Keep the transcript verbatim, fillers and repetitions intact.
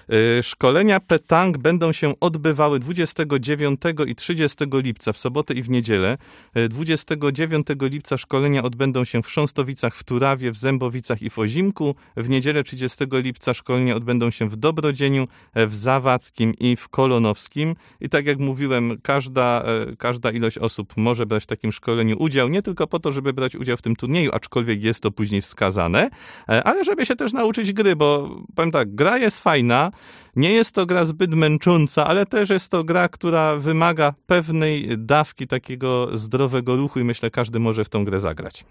Szkolenia Petang będą się odbywały dwudziestego dziewiątego i trzydziestego lipca w sobotę i w niedzielę. dwudziestego dziewiątego lipca szkolenia odbędą się w Chrząstowicach, w Turawie, w Zębowicach i w Ozimku. W niedzielę trzydziestego lipca szkolenia odbędą się w Dobrodzieniu, w Zawadzkim i w Kolonowskim. I tak jak mówiłem, każda, każda ilość osób może brać w takim szkoleniu udział, nie tylko po to, żeby brać udział w tym turnieju, aczkolwiek jest to później wskazane, ale żeby się też nauczyć gry, bo powiem tak, gra jest fajna, nie jest to gra zbyt męcząca, ale też jest to gra, która wymaga pewnej dawki takiego zdrowego ruchu i myślę, każdy może w tą grę zagrać.